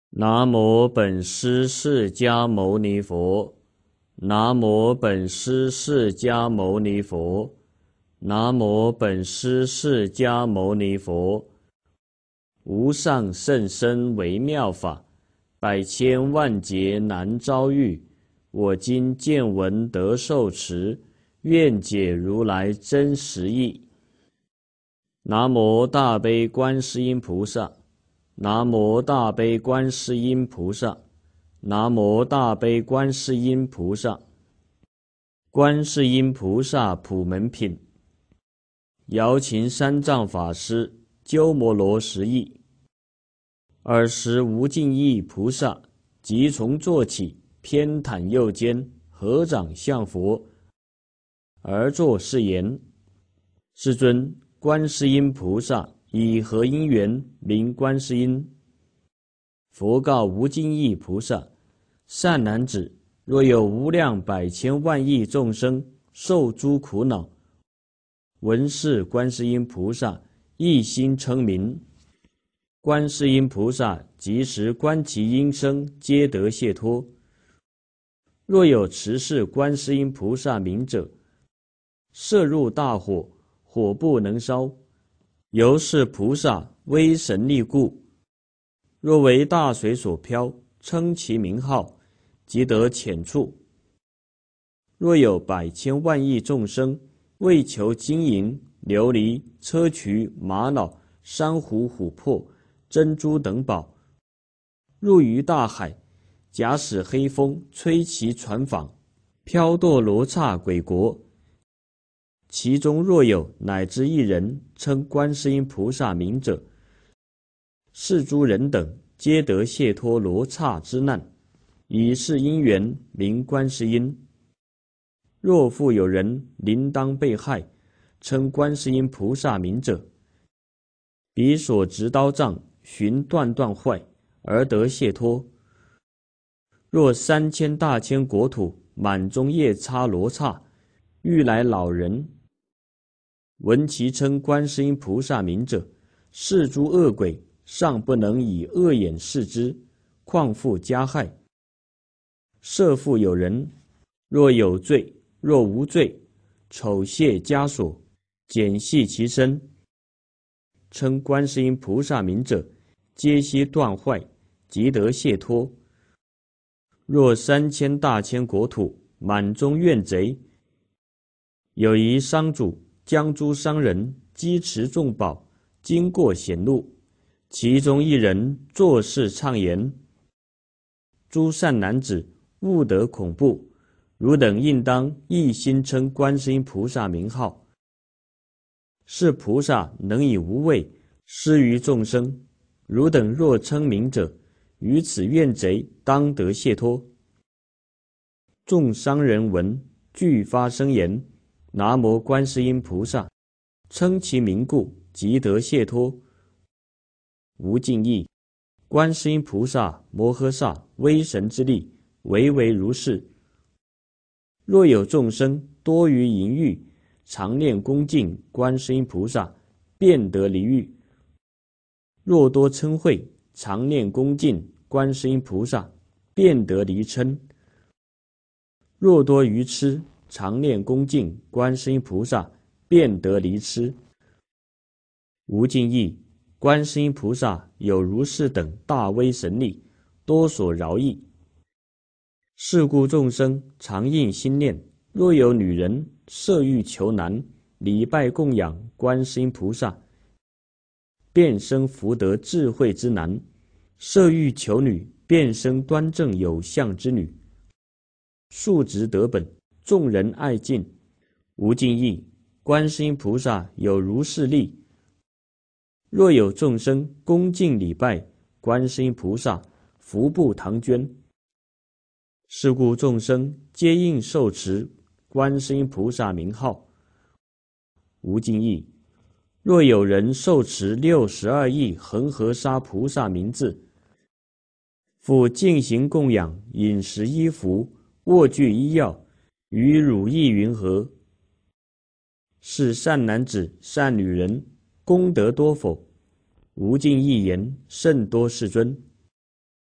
南无本师释迦牟尼佛。南无本师释迦牟尼佛。南无本师释迦牟尼佛。无上甚深微妙法，百千万劫难遭遇。我今见闻得受持，愿解如来真实义。南无大悲观世音菩萨。南无大悲观世音菩萨。南无大悲观世音菩萨。观世音菩萨普门品。瑶琴三藏法师鸠摩罗什译。尔时无尽意菩萨即从坐起，偏袒右肩，合掌向佛，而作是言：世尊，观世音菩萨以何因缘名观世音？佛告无尽意菩萨：善男子，若有无量百千万亿众生受诸苦恼，闻是观世音菩萨，一心称名，观世音菩萨即时观其音声，皆得解脱。若有持是观世音菩萨名者，摄入大火，火不能烧，由是菩萨威神力故。若为大水所漂，称其名号，即得浅处。若有百千万亿众生为求金银、琉璃、砗磲、玛瑙、珊瑚、琥珀、珍珠等宝，入于大海，假使黑风吹其船舫，飘堕罗刹鬼国。其中若有乃至一人称观世音菩萨名者，是诸人等皆得解脱罗刹之难，以是因缘名观世音。若复有人临当被害，称观世音菩萨名者，彼所执刀杖寻断坏，而得解脱。若3000大千国土满中夜叉罗刹欲来老人，闻其称观世音菩萨名者，是诸恶鬼尚不能以恶眼视之，况复加害。设复有人，若有罪若无罪，丑械枷锁，剪系其身，称观世音菩萨名者，皆悉断坏，即得解脱。若3000大千国土满中怨贼，有一商主将诸商人积持重宝，经过险路，其中一人作是唱言：诸善男子，勿得恐怖，汝等应当一心称观世音菩萨名号。是菩萨能以无畏施于众生，汝等若称名者，于此怨贼当得解脱。众商人闻，俱发声言：南无观世音菩萨，称其名故，即得解脱。无尽意，观世音菩萨摩诃萨威神之力，唯如是。若有众生多于淫欲，常念恭敬观世音菩萨，便得离欲。若多嗔恚，常念恭敬观世音菩萨，便得离嗔。若多愚痴，常念恭敬观世音菩萨，便得离痴。无尽意，观世音菩萨有如是等大威神力，多所饶益。是故众生常应心念，若有女人色欲求男，礼拜供养观世音菩萨，便生福德智慧之男；色欲求女，便生端正有相之女。数值得本，众人爱敬。无尽意，观世音菩萨有如是力。若有众生恭敬礼拜观世音菩萨，福布唐捐。是故众生皆应受持观世音菩萨名号。无尽意，若有人受持62亿恒河沙菩萨名字，复进行供养，饮食衣服，卧具医药，与汝意云何？是善男子善女人，功德多否？无尽意言甚多，世尊。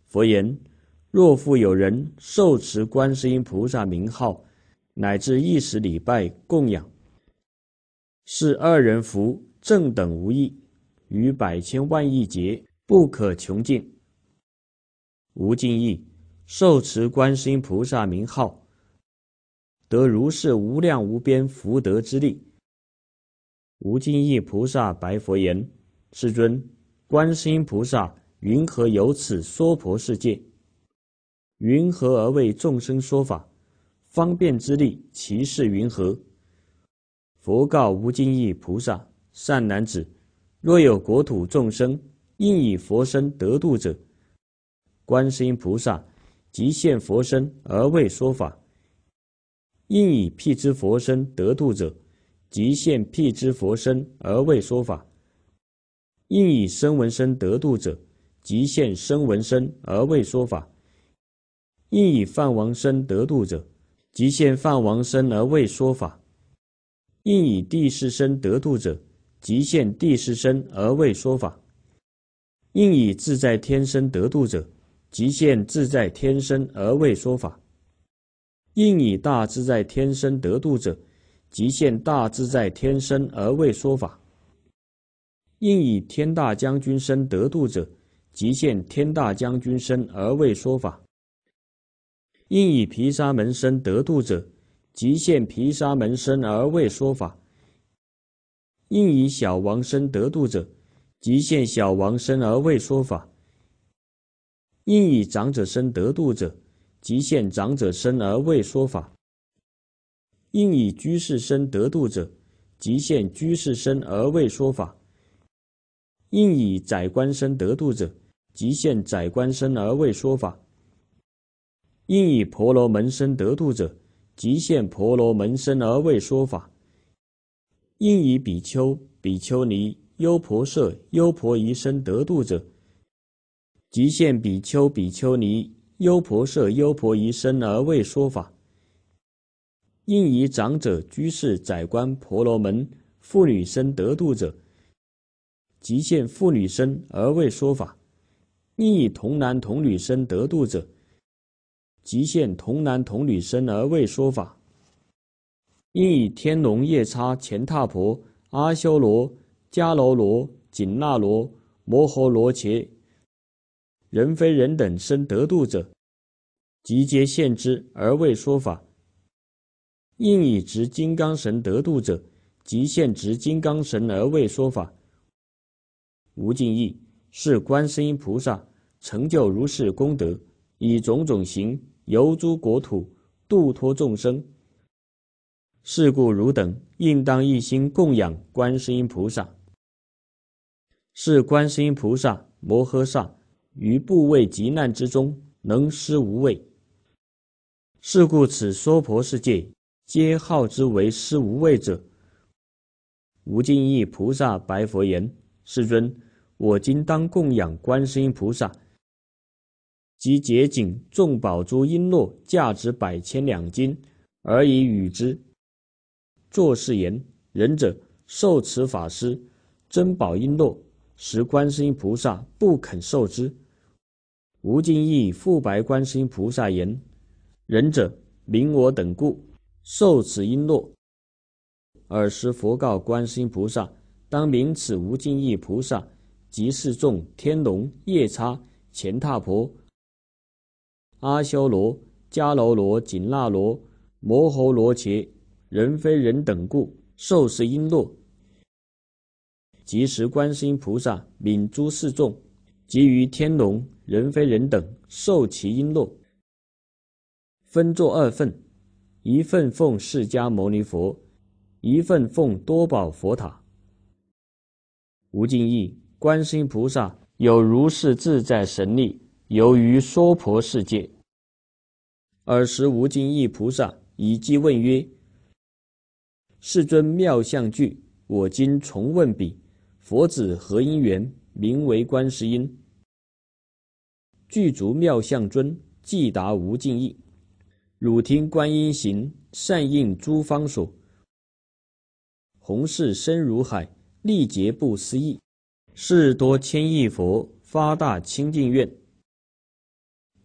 佛言：若复有人受持观世音菩萨名号，乃至10礼拜供养，是2人福正等无异，于百千万亿劫不可穷尽。无尽意，受持观世音菩萨名号，得如是无量无边福德之力。无尽意菩萨白佛言：世尊，观世音菩萨云何有此娑婆世界？云何而为众生说法？方便之力，其事云何？佛告无尽意菩萨：善男子，若有国土众生应以佛身得度者，观世音菩萨即现佛身而为说法；应以辟支佛身得度者，即现辟支佛身而为说法；应以声闻身得度者，即现声闻身而为说法；应以梵王身得度者，即现梵王身而为说法；应以地势身得度者，即现地势身而为说法；应以自在天身得度者，即现自在天身而为说法；应以大自在天身得度者，即现大自在天身而为说法；应以天大将军身得度者，即现天大将军身而为说法；应以毗沙门身得度者，即现毗沙门身而为说法；应以小王身得度者，即现小王身而为说法；应以长者身得度者，即现长者身而为说法；应以居士身得度者，即现居士身而为说法；应以宰官身得度者，即现宰官身而为说法；应以婆罗门身得度者，即现婆罗门身而为说法；应以比丘、比丘尼、优婆塞、优婆夷身得度者，即现比丘、比丘尼、优婆塞、优婆夷身而为说法；应以长者、居士、宰官、婆罗门、妇女身得度者，即现妇女身而为说法；应以童男童女身得度者，即现童男童女身而为说法；应以天龙夜叉、乾闼婆、阿修罗、迦楼罗、紧那罗、摩诃罗伽、人非人等身得度者，即皆现之而为说法；应以执金刚神得度者，即现执金刚神而为说法。无尽意，是观世音菩萨成就如是功德，以种种形游诸国土，度脱众生。是故汝等应当一心供养观世音菩萨。是观世音菩萨摩诃萨于怖畏急难之中，能施无畏。是故此娑婆世界，皆号之为施无畏者。无尽意菩萨白佛言：世尊，我今当供养观世音菩萨，即结锦众宝珠璎珞，价值100千两金，而以与之。作是言：仁者，受持法师珍宝璎珞，时观世音菩萨不肯受之。无尽意复白观世音菩萨言：仁者，明我等故，受此璎珞。尔时佛告观世音菩萨：当明此无尽意菩萨即是众天龙、夜叉、乾闼婆、阿修罗、迦楼罗、紧那罗、摩诃罗伽、人非人等故，受是璎珞。即时观世音菩萨悯诸世众，即于天龙、人非人等受其璎珞，分作2份，一份奉释迦牟尼佛，一份奉多宝佛塔。无尽意，观世音菩萨有如是自在神力，游于娑婆世界。尔时无尽意菩萨以偈问曰：世尊妙相具，我今重问彼，佛子何因缘，名为观世音？具足妙相尊，即答无尽意。汝听观音行，善应诸方所。弘誓深如海，历劫不思议。是多千亿佛，发大清净愿。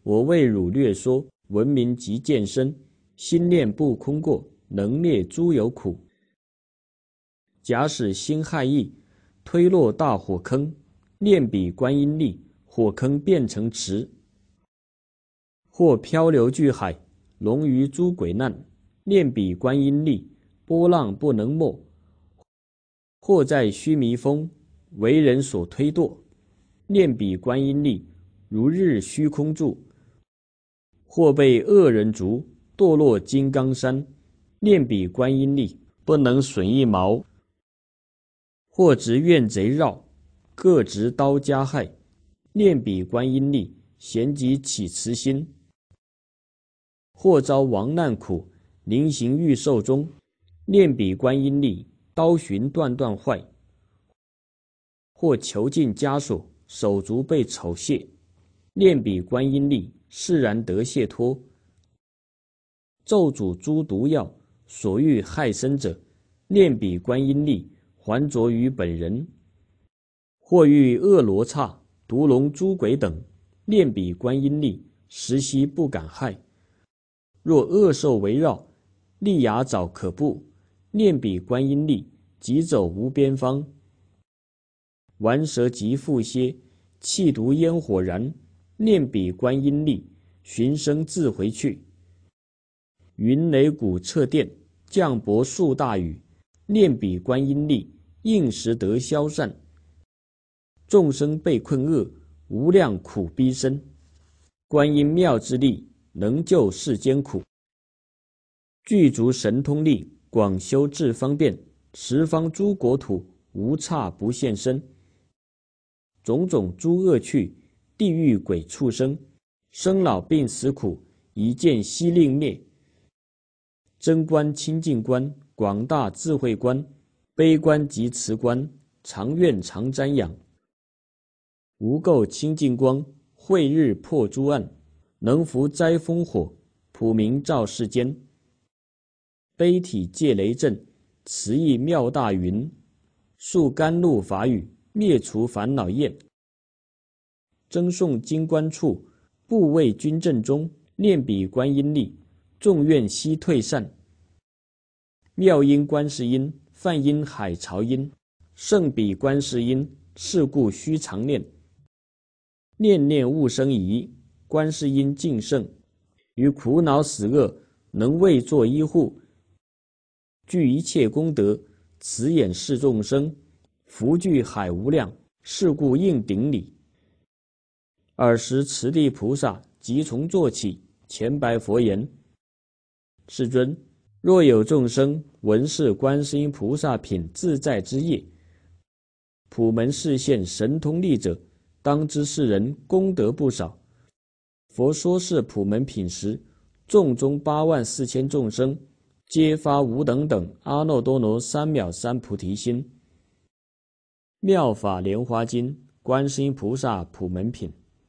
我为汝略说，闻名即见身，心念不空过，能灭诸有苦。假使心害意，推落大火坑，念彼观音力，火坑变成池；或漂流巨海，龙于诸鬼难，念彼观音力，波浪不能没；或在须弥峰，为人所推堕，念彼观音力，如日虚空住；或被恶人逐，堕落金刚山，念彼观音力，不能损一毛；或执怨贼绕，各执刀加害，念彼观音力，咸即起慈心；或遭亡难苦，临行欲寿终，念彼观音力，刀寻断断坏；或囚禁枷锁，手足被丑亵，念彼观音力，释然得解脱；咒诅诸毒药，所欲害身者，念彼观音力，还着于本人；或遇恶罗刹、毒龙、诸鬼等，念彼观音力，时悉不敢害；若恶兽围绕，利牙爪可怖，念彼观音力，即走无边方；顽蛇即复歇，气毒烟火燃，念彼观音力，寻声自回去；云雷鼓掣电，降雹数大雨，念彼观音力，应时得消散；众生被困厄，无量苦逼身，观音妙之力，能救世间苦。具足神通力，广修智方便，十方诸国土，无刹不现身。种种诸恶趣，地狱鬼畜生，生老病死苦，一见悉令灭。真观清净观，广大智慧观，悲观及慈观，常愿常瞻仰。无垢清净光，慧日破诸暗，能伏灾风火，普明照世间。悲体戒雷震，慈意妙大云，速甘露法语，灭除烦恼厌。争诵经观处，部位军阵中，念彼观音力，众怨悉退散。妙音观世音，梵音海潮音，圣彼观世音，是故须常念。念念勿生疑，观世音净圣，于苦恼死厄，能为作依护。具一切功德，慈眼视众生，福聚海无量，是故应顶礼。尔时慈地菩萨即从坐起，前白佛言：世尊，若有众生闻是观世音菩萨品自在之业，普门示现神通力者，当知是人功德不少。佛说是普门品时，众中84000众生，皆发无等等阿耨多罗三藐三菩提心。妙法莲华经，观世音菩萨普门品。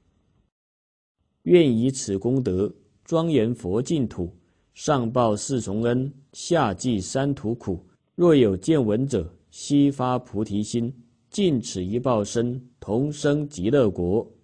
愿以此功德，庄严佛净土，上报四重恩，下济三途苦。若有见闻者，悉发菩提心，尽此一报身，同生极乐国。